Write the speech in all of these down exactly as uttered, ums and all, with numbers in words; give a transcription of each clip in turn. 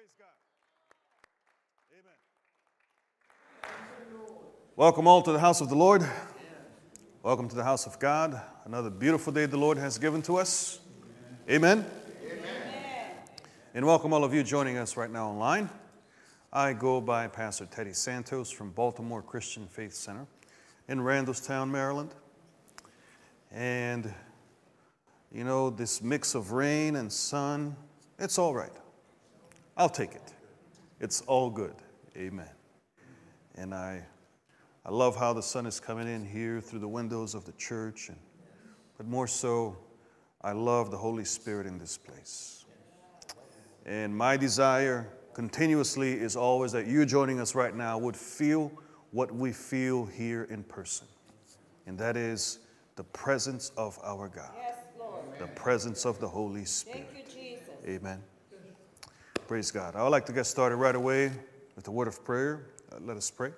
Praise God. Amen. Welcome all to the house of the Lord. Welcome to the house of God. Another beautiful day the Lord has given to us. Amen. Amen. And welcome all of you joining us right now online. I go by Pastor Teddy Santos from Baltimore Christian Faith Center in Randallstown, Maryland. And, you know, this mix of rain and sun, it's all right. I'll take it. It's all good. Amen. And I I love how the sun is coming in here through the windows of the church. And, but more so, I love the Holy Spirit in this place. And my desire continuously is always that you joining us right now would feel what we feel here in person. And that is the presence of our God. Yes, Lord. The presence of the Holy Spirit. Thank you, Jesus. Amen. Praise God. I would like to get started right away with a word of prayer. Uh, let us pray.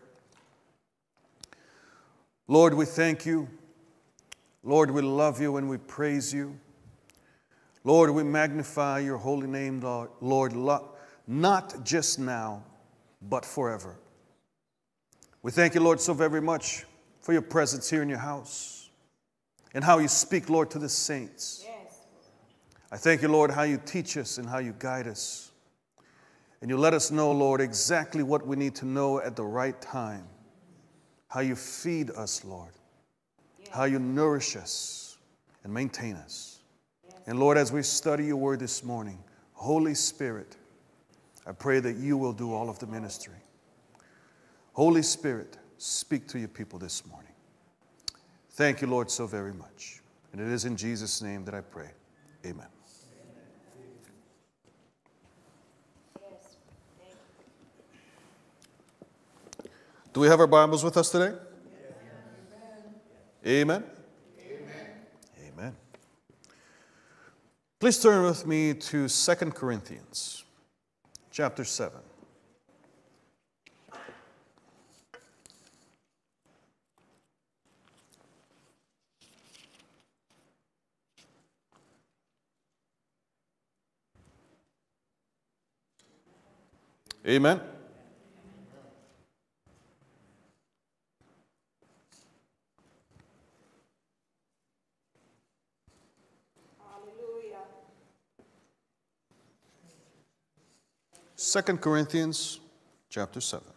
Lord, we thank you. Lord, we love you and we praise you. Lord, we magnify your holy name, Lord, Lord, not just now, but forever. We thank you, Lord, so very much for your presence here in your house and how you speak, Lord, to the saints. Yes. I thank you, Lord, how you teach us and how you guide us. And you let us know, Lord, exactly what we need to know at the right time. How you feed us, Lord. Yes. How you nourish us and maintain us. Yes. And Lord, as we study your word this morning, Holy Spirit, I pray that you will do all of the ministry. Holy Spirit, speak to your people this morning. Thank you, Lord, so very much. And it is in Jesus' name that I pray. Amen. Do we have our Bibles with us today? Amen. Amen. Amen. Please turn with me to Second Corinthians chapter seven. Amen. Second Corinthians chapter seven.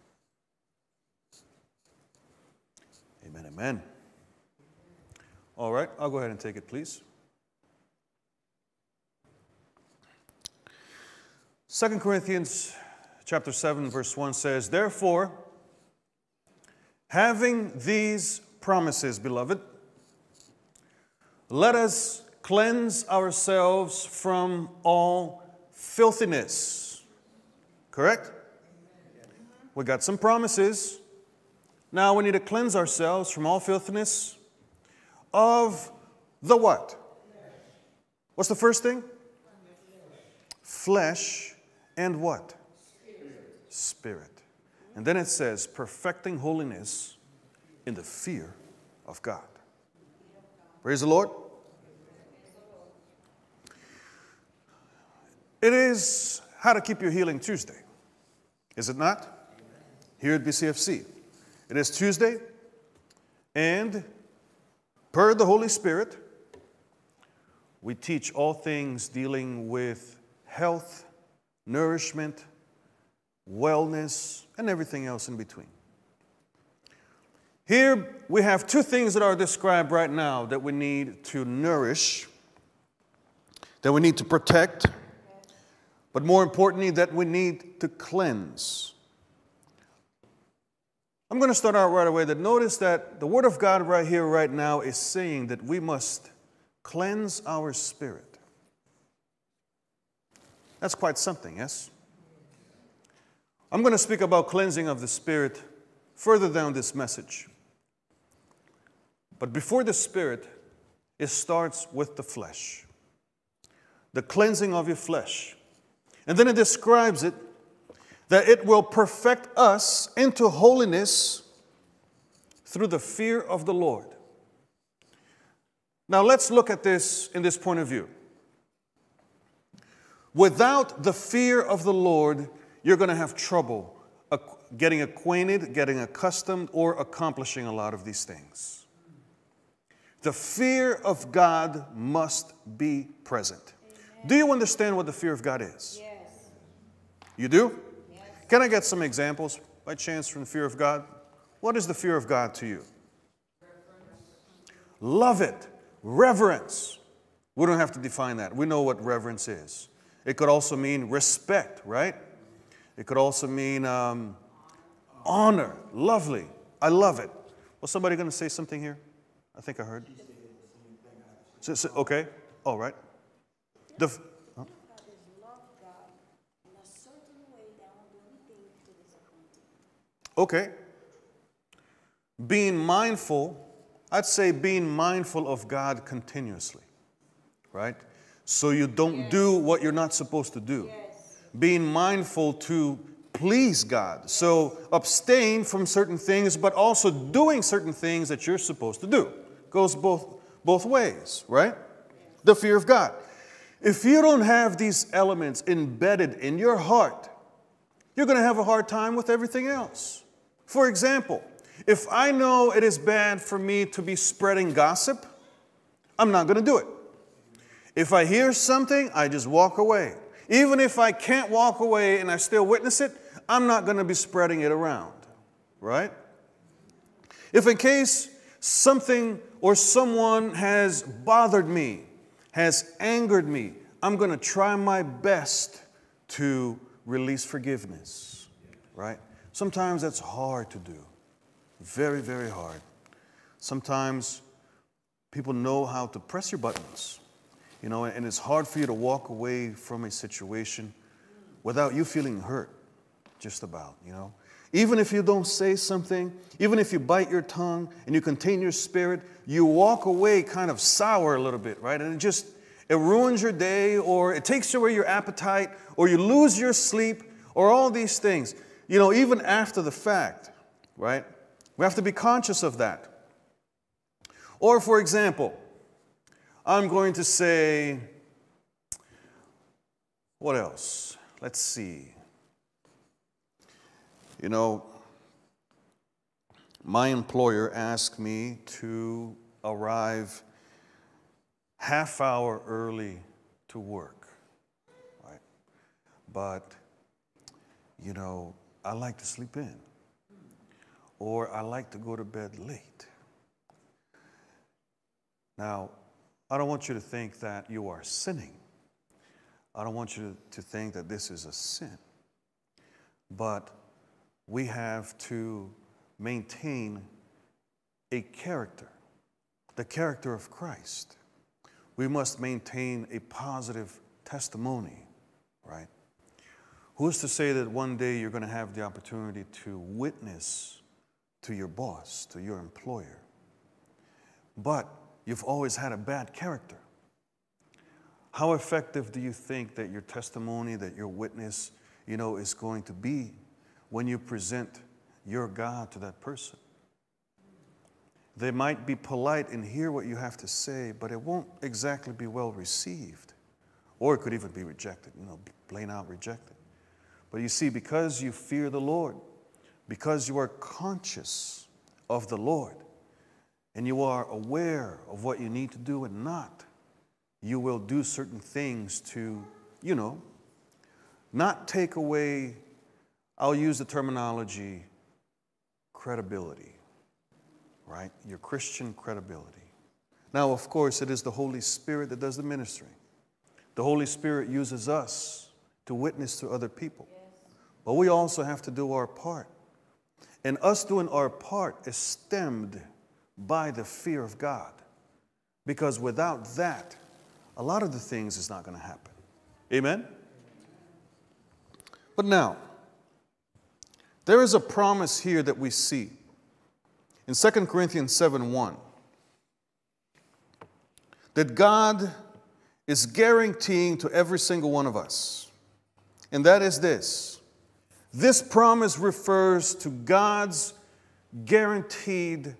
Amen, amen. All right, I'll go ahead and take it, please. Second Corinthians chapter seven, verse one says, "Therefore, having these promises, beloved, let us cleanse ourselves from all filthiness." Correct? We got some promises. Now we need to cleanse ourselves from all filthiness of the what? What's the first thing? Flesh and what? Spirit. And then it says, perfecting holiness in the fear of God. Praise the Lord. It is How to Keep Your Healing Tuesday. Is it not? Here at B C F C. It is Tuesday, and per the Holy Spirit, we teach all things dealing with health, nourishment, wellness, and everything else in between. Here we have two things that are described right now that we need to nourish, that we need to protect, but more importantly, that we need to cleanse. I'm going to start out right away that notice that the Word of God right here, right now, is saying that we must cleanse our spirit. That's quite something, yes? I'm going to speak about cleansing of the spirit further down this message. But before the spirit, it starts with the flesh. The cleansing of your flesh. And then it describes it, that it will perfect us into holiness through the fear of the Lord. Now let's look at this in this point of view. Without the fear of the Lord, you're going to have trouble getting acquainted, getting accustomed, or accomplishing a lot of these things. The fear of God must be present. Amen. Do you understand what the fear of God is? Yes. You do? Yes. Can I get some examples by chance from the fear of God? What is the fear of God to you? Reverence. Love it. Reverence. We don't have to define that. We know what reverence is. It could also mean respect, right? It could also mean um, honor. Lovely. I love it. Was somebody going to say something here? I think I heard. So, so, okay. All right. The, huh? Okay. Being mindful, I'd say being mindful of God continuously, right? So you don't yes. do what you're not supposed to do. Yes. Being mindful to please God. Yes. So abstain from certain things, but also doing certain things that you're supposed to do. Goes both, both ways, right? Yes. The fear of God. If you don't have these elements embedded in your heart, you're going to have a hard time with everything else. For example, if I know it is bad for me to be spreading gossip, I'm not going to do it. If I hear something, I just walk away. Even if I can't walk away and I still witness it, I'm not going to be spreading it around, right? If in case something or someone has bothered me, has angered me, I'm going to try my best to release forgiveness, right? Sometimes that's hard to do. Very, very hard. Sometimes people know how to press your buttons, you know, and it's hard for you to walk away from a situation without you feeling hurt, just about, you know. Even if you don't say something, even if you bite your tongue and you contain your spirit, you walk away kind of sour a little bit, right? And it just, it ruins your day, or it takes away your appetite, or you lose your sleep, or all these things. You know, even after the fact, right? We have to be conscious of that. Or, for example, I'm going to say, what else? Let's see. You know, my employer asked me to arrive half hour early to work, right? But, you know, I like to sleep in, or I like to go to bed late. Now, I don't want you to think that you are sinning. I don't want you to think that this is a sin. But we have to maintain a character, the character of Christ. We must maintain a positive testimony, right? Who's to say that one day you're going to have the opportunity to witness to your boss, to your employer, but you've always had a bad character? How effective do you think that your testimony, that your witness, you know, is going to be when you present your God to that person? They might be polite and hear what you have to say, but it won't exactly be well received. Or it could even be rejected, you know, plain out rejected. But you see, because you fear the Lord, because you are conscious of the Lord, and you are aware of what you need to do and not, you will do certain things to, you know, not take away, I'll use the terminology, credibility, right? Your Christian credibility. Now, of course, it is the Holy Spirit that does the ministry. The Holy Spirit uses us to witness to other people. Yes. But we also have to do our part. And us doing our part is stemmed by the fear of God. Because without that, a lot of the things is not going to happen. Amen? But now, there is a promise here that we see in Second Corinthians seven one, that God is guaranteeing to every single one of us. And that is this. This promise refers to God's guaranteed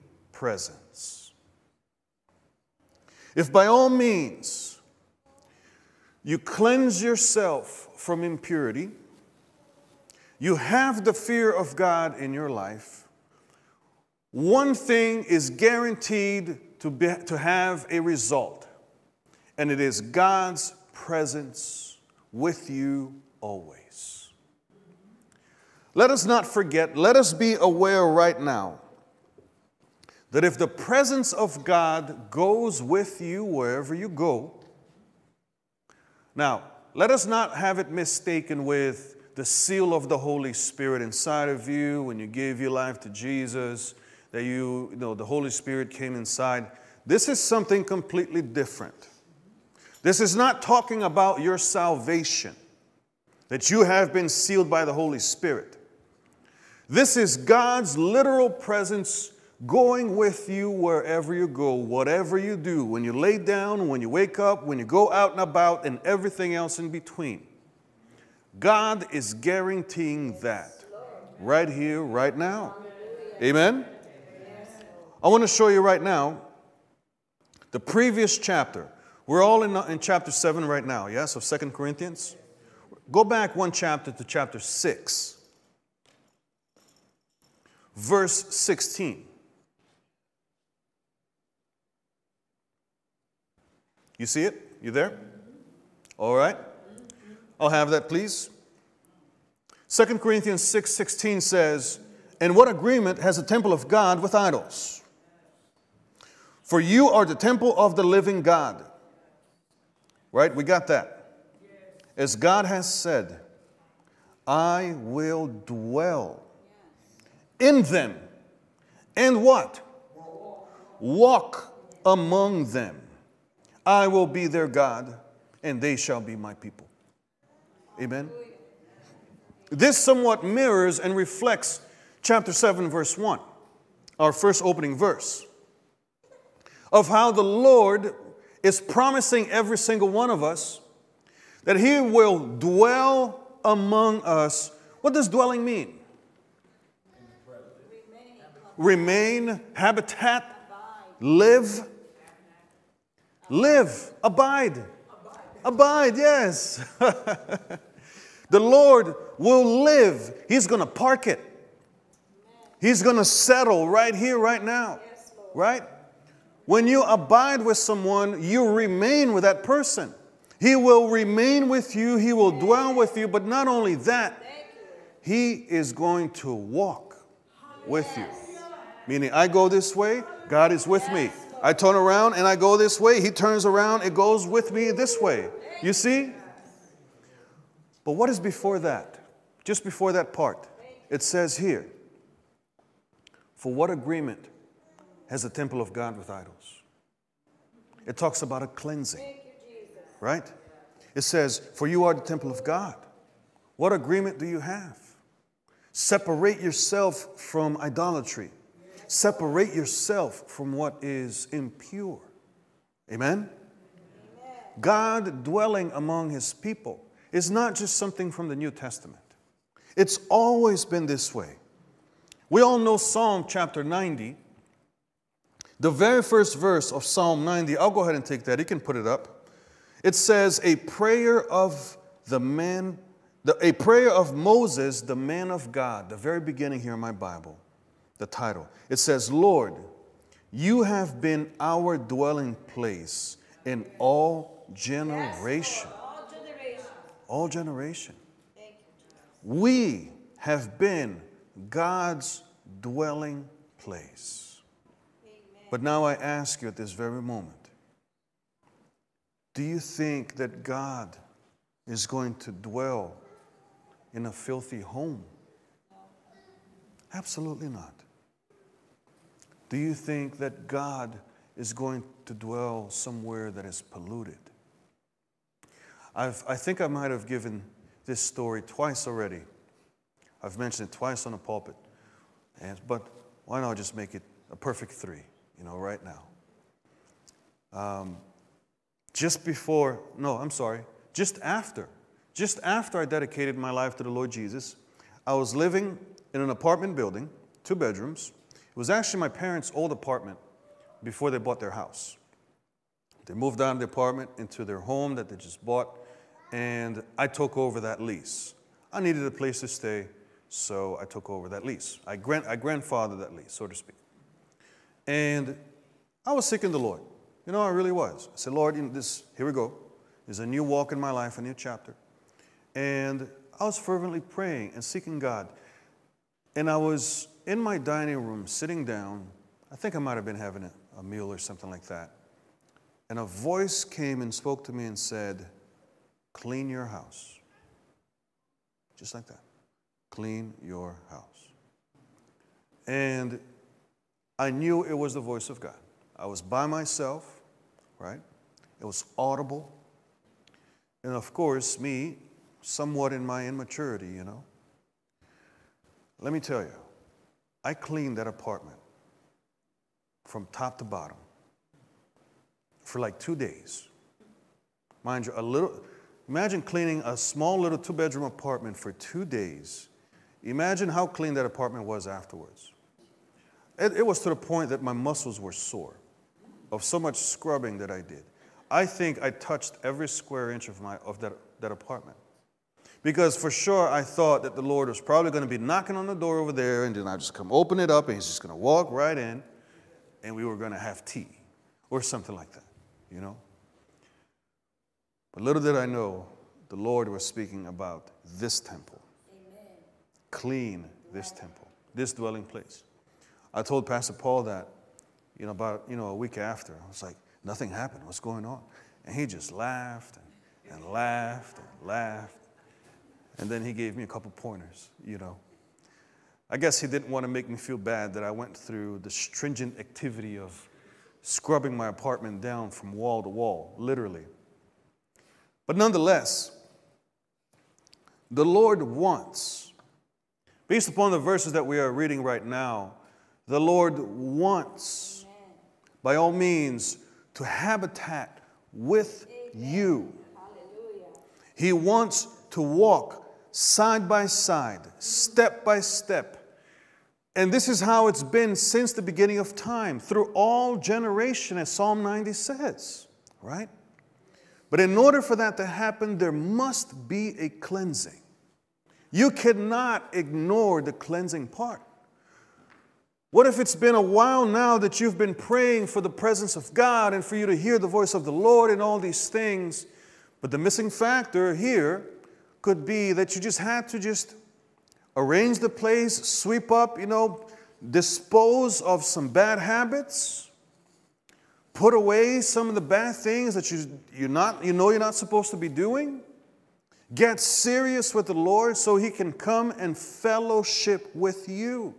presence. If by all means You cleanse yourself from impurity. You have the fear of God in your life. One thing is guaranteed to, be, to have a result, and it is God's presence with you always. Let us not forget, let us be aware right now that if the presence of God goes with you wherever you go, now, let us not have it mistaken with the seal of the Holy Spirit inside of you when you gave your life to Jesus, that you, you know, the Holy Spirit came inside. This is something completely different. This is not talking about your salvation, that you have been sealed by the Holy Spirit. This is God's literal presence going with you wherever you go, whatever you do, when you lay down, when you wake up, when you go out and about, and everything else in between. God is guaranteeing that right here, right now. Amen? I want to show you right now the previous chapter. We're all in, in chapter seven right now, yes, of Second Corinthians. Go back one chapter to chapter six, verse sixteen. You see it? You there? All right. I'll have that, please. Second Corinthians six sixteen says, "And what agreement has the temple of God with idols? For you are the temple of the living God." Right? We got that. As God has said, "I will dwell in them." And what? Walk among them. I will be their God, and they shall be my people. Amen. This somewhat mirrors and reflects chapter seven, verse one, our first opening verse, of how the Lord is promising every single one of us that He will dwell among us. What does dwelling mean? Remain, habitat, live. Live, abide. Abide, yes. The Lord will live. He's going to park it. He's going to settle right here, right now. Right? When you abide with someone, you remain with that person. He will remain with you. He will dwell with you. But not only that, He is going to walk with you. Meaning, I go this way, God is with me. I turn around and I go this way. He turns around, it goes with me this way. You see? But what is before that? Just before that part. It says here, "For what agreement has the temple of God with idols?" It talks about a cleansing. Right? It says, "For you are the temple of God." What agreement do you have? Separate yourself from idolatry. Separate yourself from what is impure. Amen? Amen? God dwelling among His people is not just something from the New Testament. It's always been this way. We all know Psalm chapter ninety. The very first verse of Psalm ninety, I'll go ahead and take that. You can put it up. It says, a prayer of the man, the, a prayer of Moses, the man of God. The very beginning here in my Bible. The title. It says, "Lord, you have been our dwelling place in all generation." All generation. All generation. We have been God's dwelling place. Amen. But now I ask you at this very moment, do you think that God is going to dwell in a filthy home? Absolutely not. Do you think that God is going to dwell somewhere that is polluted? I've, I think I might have given this story twice already. I've mentioned it twice on the pulpit. And, but why not just make it a perfect three, you know, right now? Um, just before, no, I'm sorry, just after, just after I dedicated my life to the Lord Jesus, I was living in an apartment building, two bedrooms. It was actually my parents' old apartment before they bought their house. They moved out of the apartment into their home that they just bought, and I took over that lease. I needed a place to stay, so I took over that lease. I, grant, I grandfathered that lease, so to speak. And I was seeking the Lord. You know, I really was. I said, Lord, you know, this, here we go. There's a new walk in my life, a new chapter. And I was fervently praying and seeking God. And I was in my dining room, sitting down. I think I might have been having a, a meal or something like that. And a voice came and spoke to me and said, clean your house. Just like that. Clean your house. And I knew it was the voice of God. I was by myself, right? It was audible. And of course, me, somewhat in my immaturity, you know. Let me tell you, I cleaned that apartment from top to bottom for like two days. Mind you, a little, imagine cleaning a small little two-bedroom apartment for two days. Imagine how clean that apartment was afterwards. It, it was to the point that my muscles were sore of so much scrubbing that I did. I think I touched every square inch of, my, of that, that apartment. Because for sure I thought that the Lord was probably going to be knocking on the door over there, and then I'd just come open it up and he's just going to walk right in and we were going to have tea or something like that, you know. But little did I know the Lord was speaking about this temple. Amen. Clean this temple, this dwelling place. I told Pastor Paul that, you know, about, you know, a week after. I was like, nothing happened. What's going on? And he just laughed and, and laughed and laughed. And then he gave me a couple pointers, you know. I guess he didn't want to make me feel bad that I went through the stringent activity of scrubbing my apartment down from wall to wall, literally. But nonetheless, the Lord wants, based upon the verses that we are reading right now, the Lord wants, by all means, to habitat with you. He wants to walk side by side, step by step. And this is how it's been since the beginning of time, through all generation, as Psalm ninety says, right? But in order for that to happen, there must be a cleansing. You cannot ignore the cleansing part. What if it's been a while now that you've been praying for the presence of God and for you to hear the voice of the Lord and all these things, but the missing factor here could be that you just had to just arrange the place, sweep up, you know, dispose of some bad habits, put away some of the bad things that you, you're not, you know you're not supposed to be doing. Get serious with the Lord so He can come and fellowship with you.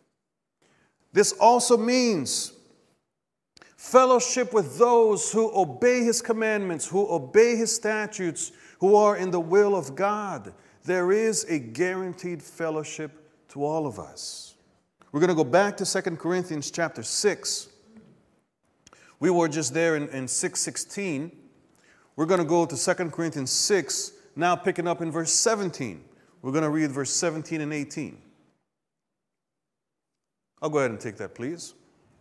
This also means fellowship with those who obey His commandments, who obey His statutes, who are in the will of God. There is a guaranteed fellowship to all of us. We're going to go back to Second Corinthians chapter six. We were just there in, in six sixteen. We're going to go to Second Corinthians six, now picking up in verse seventeen. We're going to read verse seventeen and eighteen. I'll go ahead and take that, please.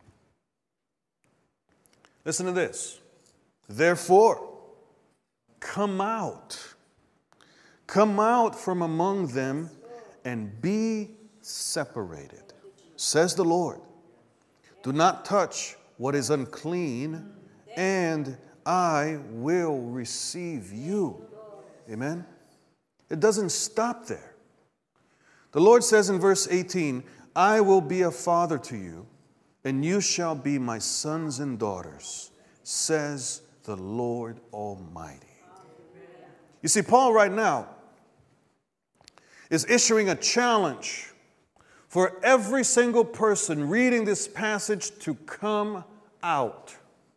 Listen to this. Therefore, come out. Come out from among them and be separated, says the Lord. Do not touch what is unclean, and I will receive you. Amen? It doesn't stop there. The Lord says in verse eighteen, I will be a father to you, and you shall be my sons and daughters, says the Lord Almighty. You see, Paul right now is issuing a challenge for every single person reading this passage to come out.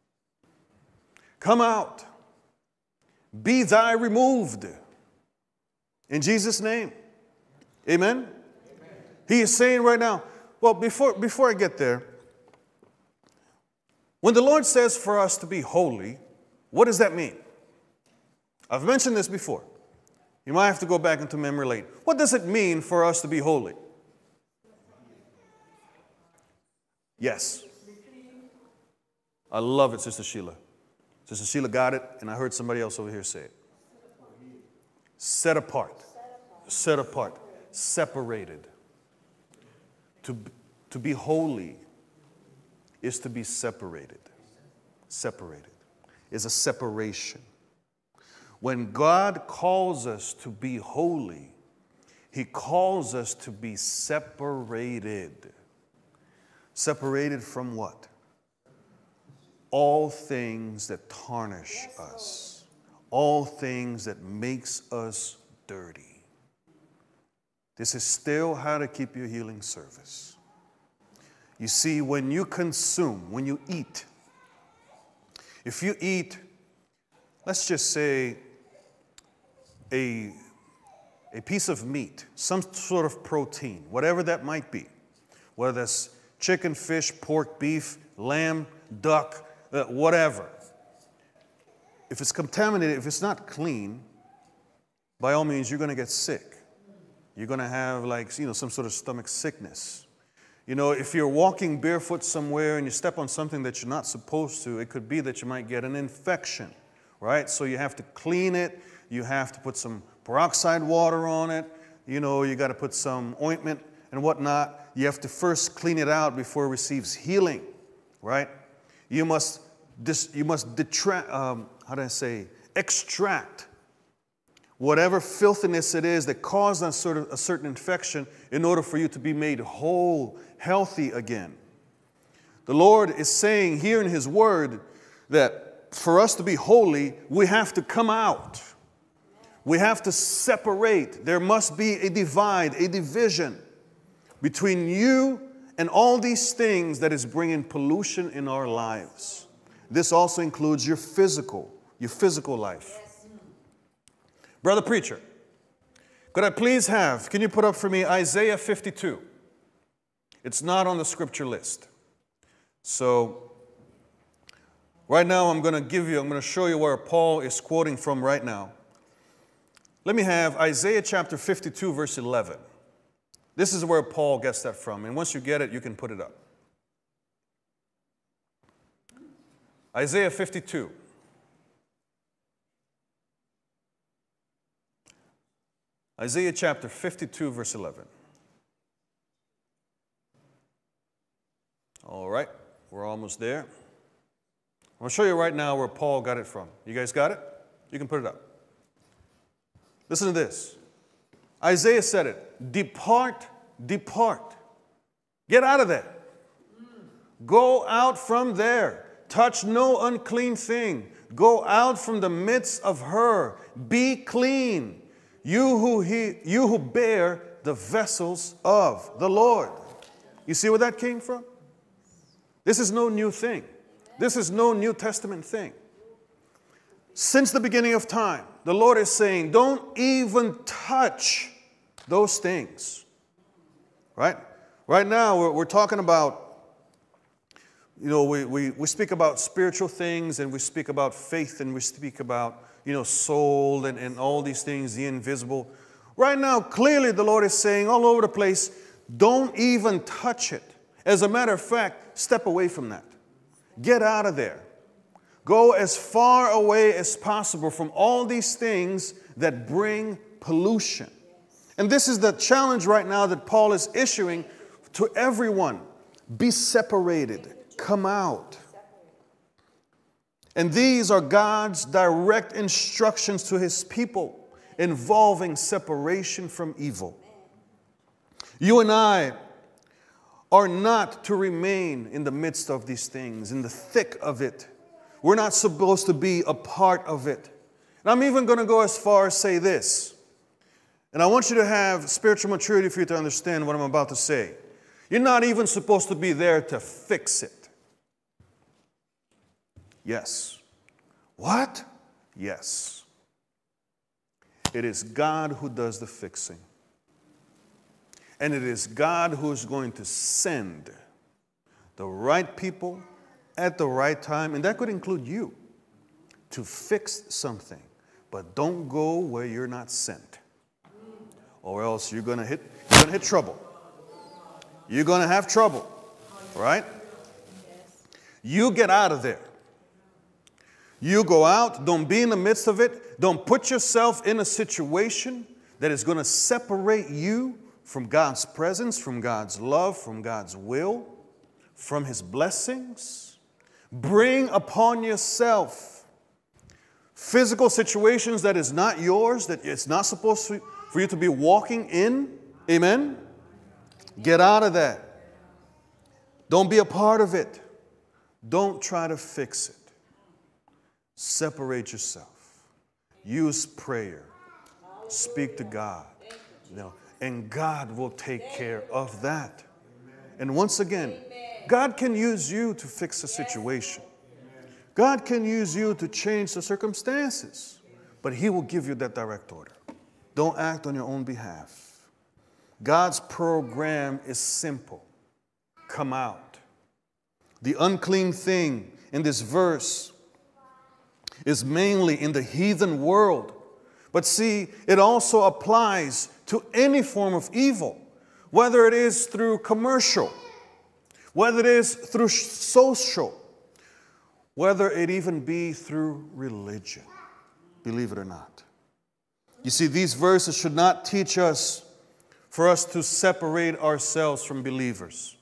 Come out. Be thy removed. In Jesus' name. Amen? Amen. He is saying right now, well, before, before I get there, when the Lord says for us to be holy, what does that mean? I've mentioned this before. You might have to go back into memory lane. What does it mean for us to be holy? Yes. I love it, Sister Sheila. Sister Sheila got it, and I heard somebody else over here say it. Set apart. Set apart. Separated. To, to be holy is to be separated. Separated. Is a separation. When God calls us to be holy, He calls us to be separated. Separated from what? All things that tarnish us. All things that makes us dirty. This is still how to keep your healing service. You see, when you consume, when you eat, if you eat, let's just say, a, a piece of meat, some sort of protein, whatever that might be, whether that's chicken, fish, pork, beef, lamb, duck, uh, whatever. If it's contaminated, if it's not clean, by all means, you're going to get sick. You're going to have, like, you know, some sort of stomach sickness. You know, if you're walking barefoot somewhere and you step on something that you're not supposed to, it could be that you might get an infection, right? So you have to clean it. You have to put some peroxide water on it. You know, you got to put some ointment and whatnot. You have to first clean it out before it receives healing, right? You must, dis, you must detract, um, how do I say, extract whatever filthiness it is that caused a, sort of, a certain infection in order for you to be made whole, healthy again. The Lord is saying here in His Word that for us to be holy, we have to come out. We have to separate. There must be a divide, a division between you and all these things that is bringing pollution in our lives. This also includes your physical, your physical life. Brother preacher, could I please have, can you put up for me Isaiah fifty-two? It's not on the scripture list. So, right now I'm going to give you, I'm going to show you where Paul is quoting from right now. Let me have Isaiah chapter fifty-two, verse eleven. This is where Paul gets that from. And once you get it, you can put it up. Isaiah fifty-two. Isaiah chapter fifty-two, verse eleven. All right, we're almost there. I'm going to show you right now where Paul got it from. You guys got it? You can put it up. Listen to this. Isaiah said it. Depart, depart. Get out of there. Go out from there. Touch no unclean thing. Go out from the midst of her. Be clean. You who, he, you who bear the vessels of the Lord. You see where that came from? This is no new thing. This is no New Testament thing. Since the beginning of time, the Lord is saying, don't even touch those things. Right? Right now, we're, we're talking about, you know, we, we, we speak about spiritual things, and we speak about faith, and we speak about, you know, soul and, and all these things, the invisible. Right now, clearly the Lord is saying all over the place, don't even touch it. As a matter of fact, step away from that. Get out of there. Go as far away as possible from all these things that bring pollution. And this is the challenge right now that Paul is issuing to everyone. Be separated. Come out. And these are God's direct instructions to His people involving separation from evil. You and I are not to remain in the midst of these things, in the thick of it. We're not supposed to be a part of it. And I'm even going to go as far as say this. And I want you to have spiritual maturity for you to understand what I'm about to say. You're not even supposed to be there to fix it. Yes. What? Yes. It is God who does the fixing. And it is God who is going to send the right people at the right time, and that could include you, to fix something. But don't go where you're not sent, or else you're going to hit, you're going to hit trouble. You're going to have trouble, right? You get out of there. You go out, don't be in the midst of it. Don't put yourself in a situation that is going to separate you from God's presence, from God's love, from God's will, from His blessings. Bring upon yourself physical situations that is not yours, that it's not supposed to, for you to be walking in. Amen? Get out of that. Don't be a part of it. Don't try to fix it. Separate yourself. Use prayer. Speak to God. You know, and God will take care of that. And once again, God can use you to fix a situation. God can use you to change the circumstances. But He will give you that direct order. Don't act on your own behalf. God's program is simple. Come out. The unclean thing in this verse is mainly in the heathen world. But see, it also applies to any form of evil, whether it is through commercial, whether it is through social, whether it even be through religion, believe it or not. You see, these verses should not teach us for us to separate ourselves from believers.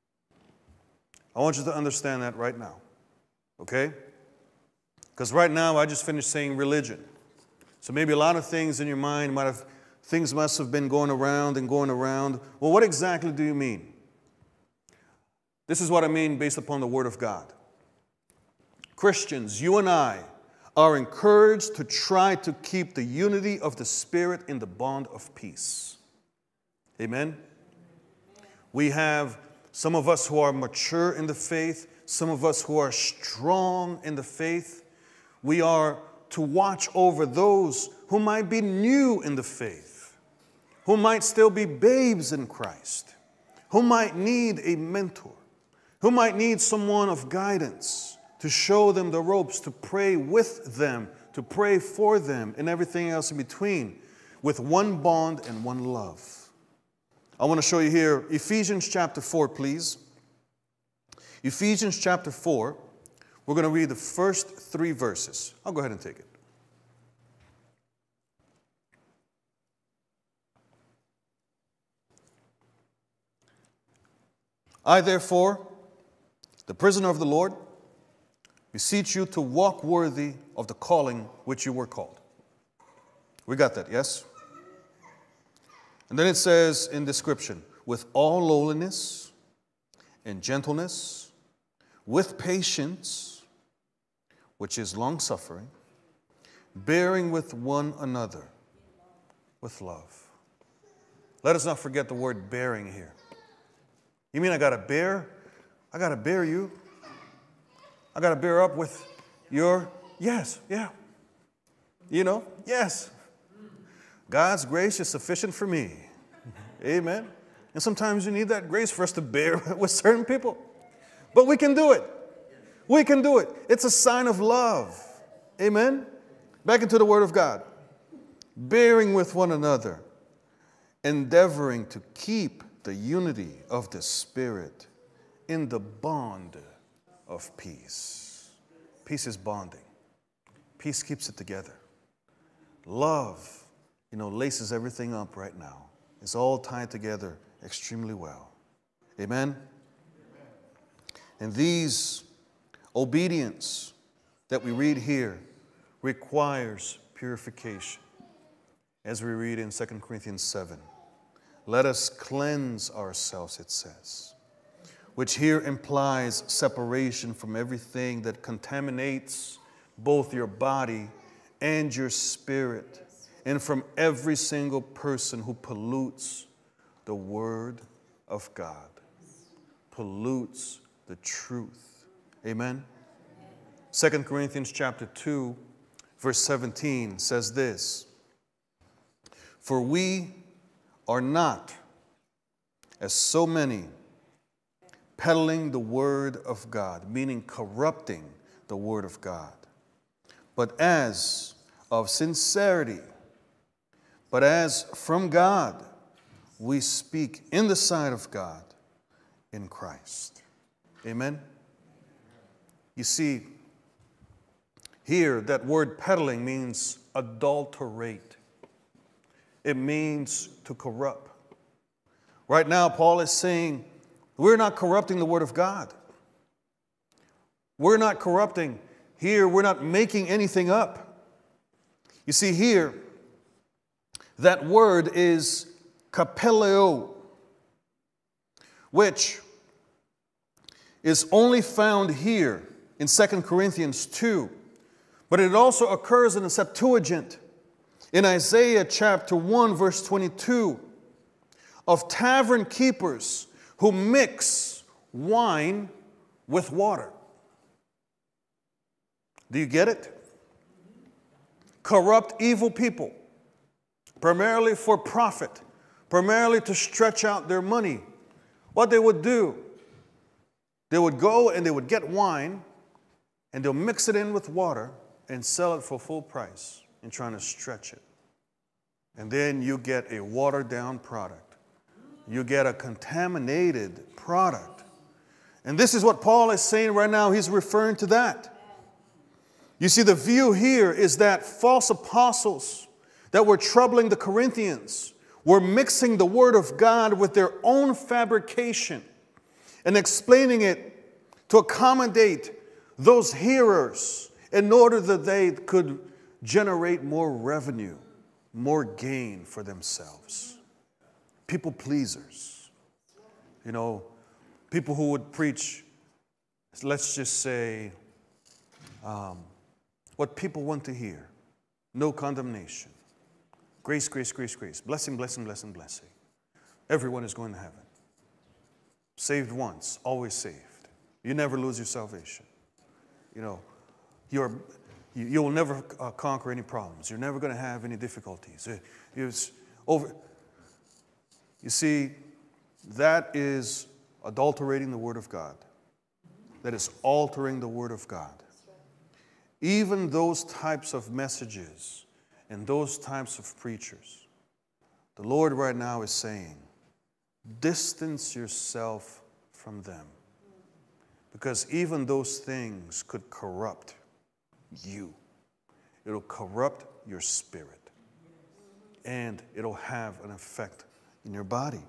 I want you to understand that right now, okay? Because right now I just finished saying religion. So maybe a lot of things in your mind might have, things must have been going around and going around. Well, what exactly do you mean? This is what I mean based upon the Word of God. Christians, you and I are encouraged to try to keep the unity of the Spirit in the bond of peace. Amen? We have some of us who are mature in the faith, some of us who are strong in the faith. We are to watch over those who might be new in the faith, who might still be babes in Christ, who might need a mentor, who might need someone of guidance to show them the ropes, to pray with them, to pray for them, and everything else in between, with one bond and one love. I want to show you here Ephesians chapter four, please. Ephesians chapter four. We're going to read the first three verses. I'll go ahead and take it. I, therefore, the prisoner of the Lord, beseech you to walk worthy of the calling which you were called. We got that, yes? And then it says in description, with all lowliness and gentleness, with patience, which is long-suffering, bearing with one another with love. Let us not forget the word bearing here. You mean I got to bear? I got to bear you. I got to bear up with your, yes, yeah. You know, yes. God's grace is sufficient for me. Amen. And sometimes you need that grace for us to bear with certain people. But we can do it. We can do it. It's a sign of love. Amen. Back into the Word of God. Bearing with one another, endeavoring to keep the unity of the Spirit in the bond of peace. Peace is bonding. Peace keeps it together. Love, you know, laces everything up right now. It's all tied together extremely well. Amen? And these obedience that we read here requires purification. As we read in Second Corinthians seven, let us cleanse ourselves, it says, which here implies separation from everything that contaminates both your body and your spirit, and from every single person who pollutes the Word of God, pollutes the truth. Amen? Second Corinthians chapter two, verse seventeen says this, for we are not, as so many, peddling the Word of God, meaning corrupting the Word of God, but as of sincerity, but as from God, we speak in the sight of God in Christ. Amen? You see, Here, that word peddling means adulterate. It means to corrupt. Right now, Paul is saying, we're not corrupting the Word of God. We're not corrupting. Here, we're not making anything up. You see, here, that word is kapeleo, which is only found here in Second Corinthians two. But it also occurs in the Septuagint, in Isaiah chapter one, verse twenty-two, of tavern keepers who mix wine with water. Do you get it? Corrupt, evil people, primarily for profit, primarily to stretch out their money. What they would do, they would go and they would get wine and they'll mix it in with water and sell it for full price and trying to stretch it. And then you get a watered down product. You get a contaminated product. And this is what Paul is saying right now. He's referring to that. You see, the view here is that false apostles that were troubling the Corinthians were mixing the Word of God with their own fabrication and explaining it to accommodate those hearers in order that they could generate more revenue, more gain for themselves. People pleasers. You know, people who would preach, let's just say, um, what people want to hear. No condemnation. Grace, grace, grace, grace. Blessing, blessing, blessing, blessing. Everyone is going to heaven. Saved once, always saved. You never lose your salvation. You know, you're, you, you will never uh, conquer any problems. You're never going to have any difficulties. It, it's over. You see, that is adulterating the Word of God. That is altering the Word of God. Even those types of messages and those types of preachers, the Lord right now is saying, distance yourself from them. Because even those things could corrupt you. It'll corrupt your spirit. And it'll have an effect in your body.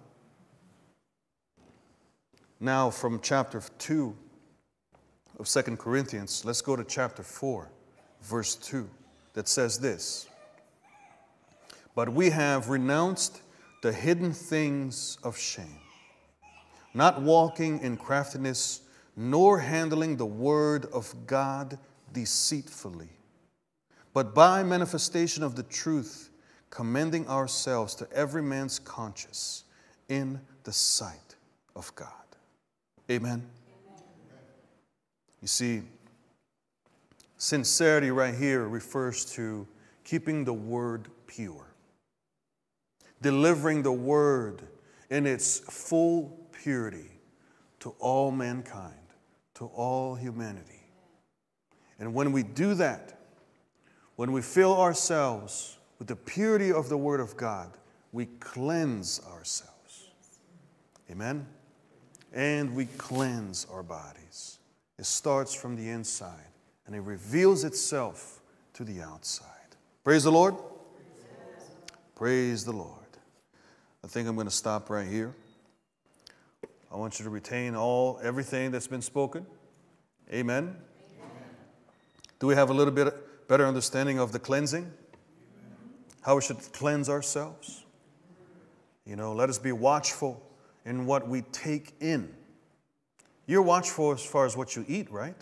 Now from chapter two of Second Corinthians, let's go to chapter four, verse two, that says this. But we have renounced the hidden things of shame, not walking in craftiness, nor handling the word of God deceitfully, but by manifestation of the truth, commending ourselves to every man's conscience in the sight of God. Amen. You see, sincerity right here refers to keeping the word pure, delivering the word in its full purity to all mankind, to all humanity. And when we do that, when we fill ourselves with the purity of the Word of God, we cleanse ourselves. Amen? And we cleanse our bodies. It starts from the inside, and it reveals itself to the outside. Praise the Lord. Praise the Lord. I think I'm going to stop right here. I want you to retain all, everything that's been spoken. Amen. Amen. Do we have a little bit better understanding of the cleansing? Amen. How we should cleanse ourselves? You know, let us be watchful in what we take in. You're watchful as far as what you eat, right?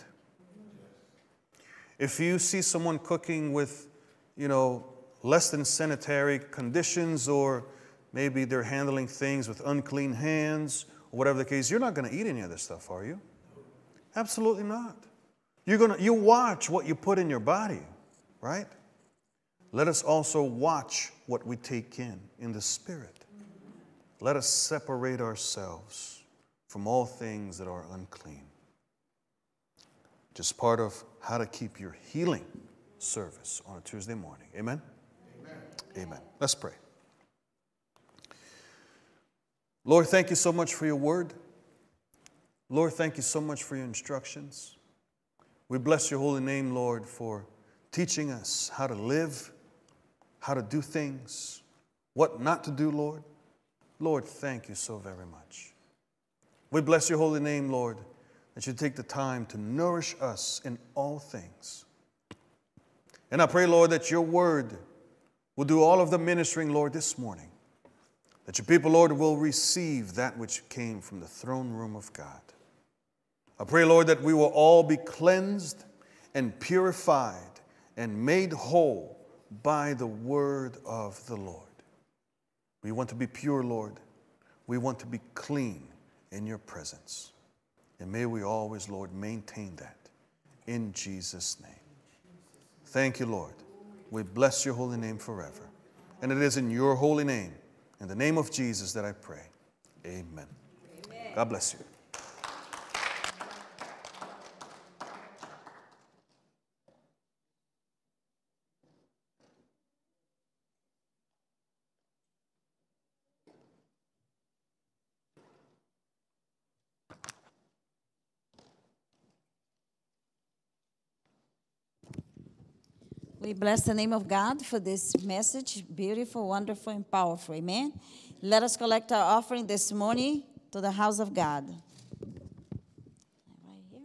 If you see someone cooking with, you know, less than sanitary conditions, or maybe they're handling things with unclean hands, or whatever the case, you're not going to eat any of this stuff, are you? Absolutely not. You're going to, you watch what you put in your body, right? Let us also watch what we take in, in the Spirit. Let us separate ourselves from all things that are unclean. Just part of how to keep your healing service on a Tuesday morning. Amen? Amen. Amen. Let's pray. Lord, thank you so much for your word. Lord, thank you so much for your instructions. We bless your holy name, Lord, for teaching us how to live, how to do things, what not to do, Lord. Lord, thank you so very much. We bless your holy name, Lord, that you take the time to nourish us in all things. And I pray, Lord, that your word will do all of the ministering, Lord, this morning. That your people, Lord, will receive that which came from the throne room of God. I pray, Lord, that we will all be cleansed and purified and made whole by the word of the Lord. We want to be pure, Lord. We want to be clean in your presence. And may we always, Lord, maintain that in Jesus' name. Thank you, Lord. We bless your holy name forever. And it is in your holy name, in the name of Jesus, that I pray. Amen. Amen. God bless you. We bless the name of God for this message, beautiful, wonderful, and powerful. Amen. Let us collect our offering this morning to the house of God. Right here.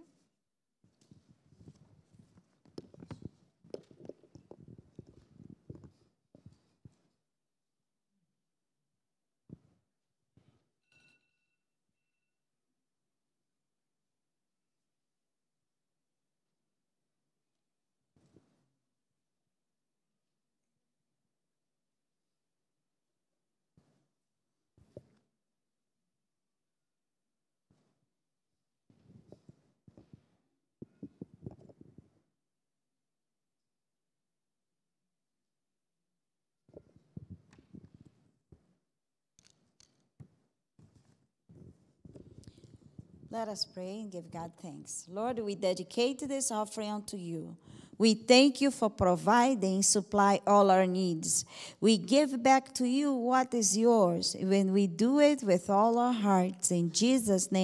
Let us pray and give God thanks. Lord, we dedicate this offering unto you. We thank you for providing, supply all our needs. We give back to you what is yours when we do it with all our hearts. In Jesus' name.